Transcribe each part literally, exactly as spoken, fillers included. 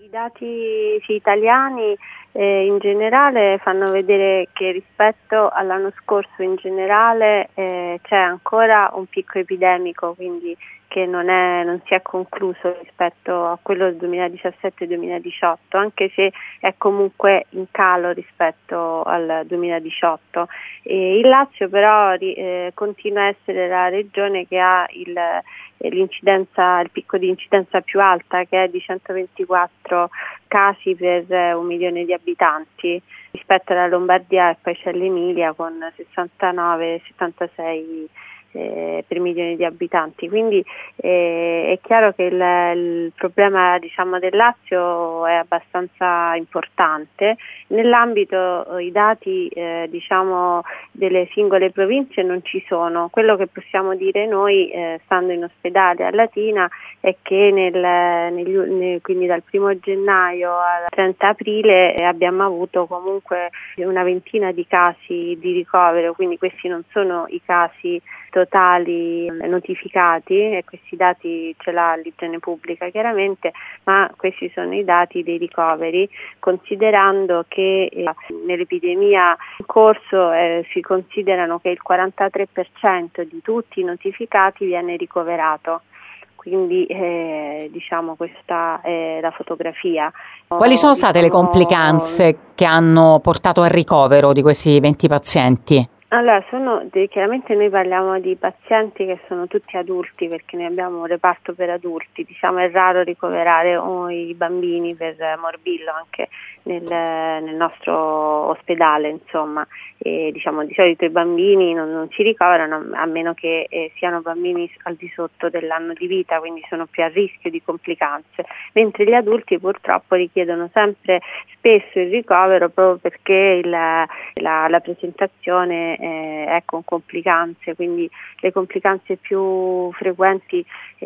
I dati sì, italiani eh, in generale fanno vedere che rispetto all'anno scorso in generale eh, c'è ancora un picco epidemico, quindi che non, è, non si è concluso rispetto a quello del duemiladiciassette duemiladiciotto, anche se è comunque in calo rispetto al duemiladiciotto. E il Lazio però eh, continua a essere la regione che ha il, l'incidenza, il picco di incidenza più alta, che è di centoventiquattro casi per un milione di abitanti, rispetto alla Lombardia, e poi c'è l'Emilia con sessantanove settantasei Eh, per milioni di abitanti, quindi eh, è chiaro che il, il problema diciamo del Lazio è abbastanza importante. Nell'ambito eh, i dati eh, diciamo delle singole province non ci sono. Quello che possiamo dire noi eh, stando in ospedale a Latina è che nel, negli, nel, quindi dal primo gennaio al trenta aprile eh, abbiamo avuto comunque una ventina di casi di ricovero, quindi questi non sono i casi totali notificati, e questi dati ce l'ha l'igiene pubblica chiaramente, ma questi sono i dati dei ricoveri, considerando che eh, nell'epidemia in corso eh, si considerano che il quarantatré per cento di tutti i notificati viene ricoverato. Quindi eh, diciamo questa è la fotografia. Quali sono state diciamo, le complicanze che hanno portato al ricovero di questi venti pazienti? Allora, sono, chiaramente noi parliamo di pazienti che sono tutti adulti, perché ne abbiamo un reparto per adulti. Diciamo è raro ricoverare oh, i bambini per morbillo anche nel, nel nostro ospedale, insomma. E, diciamo di solito i bambini non, non si ricoverano a meno che eh, siano bambini al di sotto dell'anno di vita, quindi sono più a rischio di complicanze, mentre gli adulti purtroppo richiedono sempre spesso il ricovero proprio perché il, la, la presentazione eh, è con complicanze, quindi le complicanze più frequenti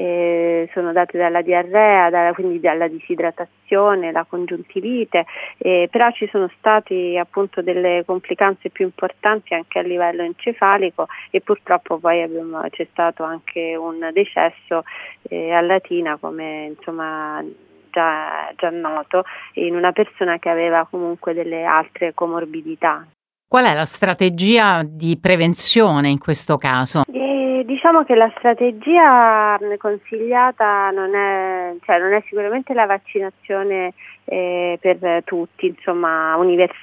eh, sono date dalla diarrea, dalla, quindi dalla disidratazione, la congiuntivite, eh, però ci sono stati appunto delle complicanze più importanti anche a livello encefalico, e purtroppo poi abbiamo, c'è stato anche un decesso eh, a Latina, come insomma già, già noto, in una persona che aveva comunque delle altre comorbidità. Qual è la strategia di prevenzione in questo caso? E diciamo che la strategia consigliata non è, cioè non è sicuramente la vaccinazione eh, per tutti, insomma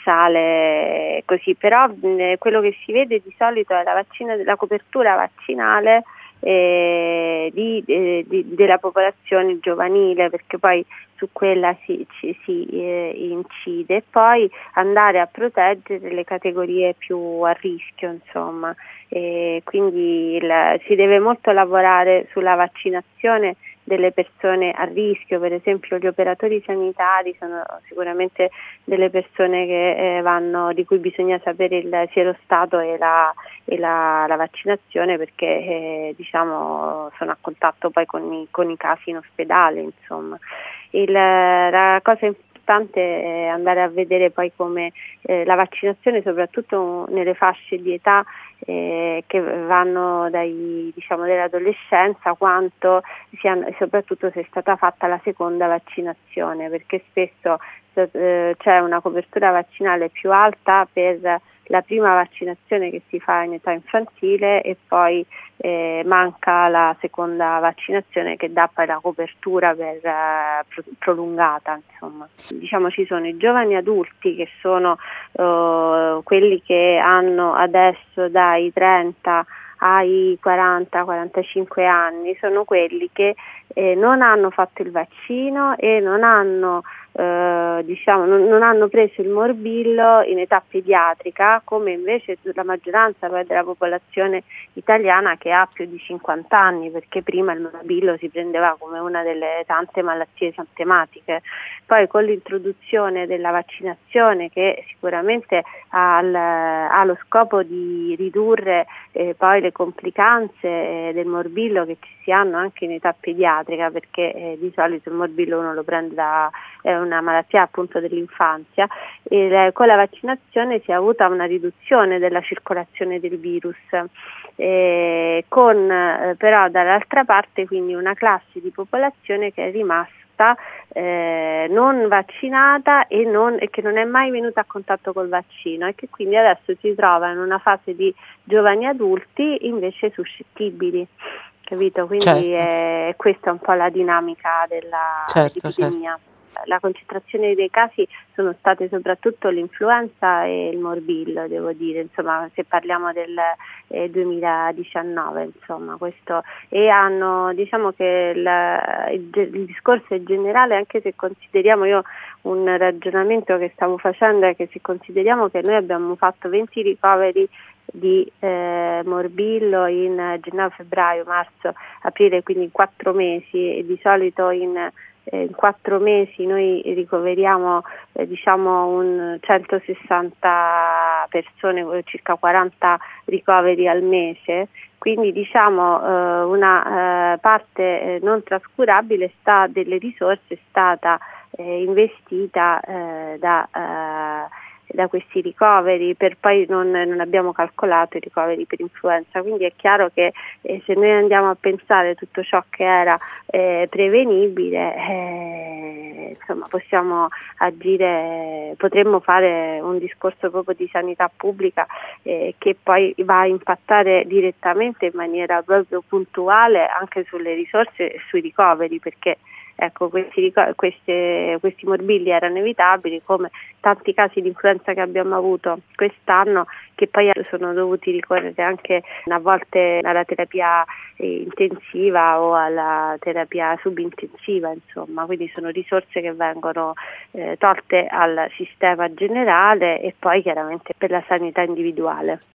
universale così, però mh, quello che si vede di solito è la, vaccina, la copertura vaccinale eh, di, eh, di, della popolazione giovanile, perché poi su quella si, ci, si eh, incide, e poi andare a proteggere le categorie più a rischio, insomma. E quindi il, si deve molto lavorare sulla vaccinazione delle persone a rischio, per esempio gli operatori sanitari sono sicuramente delle persone che eh, vanno, di cui bisogna sapere il sierostato e la, e la, la vaccinazione, perché eh, diciamo sono a contatto poi con i, con i casi in ospedale, insomma. Il, la cosa importante è andare a vedere poi come eh, la vaccinazione, soprattutto nelle fasce di età eh, che vanno dai, diciamo, dell'adolescenza, quanto sia, soprattutto se è stata fatta la seconda vaccinazione, perché spesso eh, c'è una copertura vaccinale più alta per la prima vaccinazione che si fa in età infantile, e poi eh, manca la seconda vaccinazione che dà poi la copertura per, eh, pro- prolungata, insomma. Diciamo ci sono i giovani adulti che sono eh, quelli che hanno adesso dai trenta ai quaranta quarantacinque anni, sono quelli che eh, non hanno fatto il vaccino e non hanno Eh, diciamo non, non hanno preso il morbillo in età pediatrica, come invece la maggioranza poi della popolazione italiana che ha più di cinquanta anni, perché prima il morbillo si prendeva come una delle tante malattie esantematiche. Poi con l'introduzione della vaccinazione, che sicuramente ha, al, ha lo scopo di ridurre eh, poi le complicanze eh, del morbillo che ci si hanno anche in età pediatrica, perché eh, di solito il morbillo uno lo prende da è una malattia appunto dell'infanzia, e le, con la vaccinazione si è avuta una riduzione della circolazione del virus, eh, con eh, però dall'altra parte quindi una classe di popolazione che è rimasta esposta, eh, non vaccinata e, non, e che non è mai venuta a contatto col vaccino e che quindi adesso si trova in una fase di giovani adulti invece suscettibili, capito? Quindi certo, è, questa è un po' la dinamica della, certo, dell'epidemia. Certo. La concentrazione dei casi sono state soprattutto l'influenza e il morbillo, devo dire, insomma, se parliamo del eh, duemiladiciannove, insomma, questo, e hanno, diciamo che il, il, il discorso è generale, anche se consideriamo, io un ragionamento che stavo facendo è che se consideriamo che noi abbiamo fatto venti ricoveri di eh, morbillo in gennaio, febbraio, marzo, aprile, quindi in quattro mesi, e di solito in in quattro mesi noi ricoveriamo eh, diciamo un centosessanta persone, circa quaranta ricoveri al mese, quindi diciamo eh, una eh, parte eh, non trascurabile sta, delle risorse è stata eh, investita eh, da eh, da questi ricoveri, per poi non, non abbiamo calcolato i ricoveri per influenza, quindi è chiaro che eh, se noi andiamo a pensare tutto ciò che era eh, prevenibile, eh, insomma possiamo agire, potremmo fare un discorso proprio di sanità pubblica eh, che poi va a impattare direttamente in maniera proprio puntuale anche sulle risorse e sui ricoveri, perché ecco, questi, queste, questi morbilli erano evitabili, come tanti casi di influenza che abbiamo avuto quest'anno, che poi sono dovuti ricorrere anche a volte alla terapia intensiva o alla terapia subintensiva, insomma, quindi sono risorse che vengono eh, tolte al sistema generale e poi chiaramente per la sanità individuale.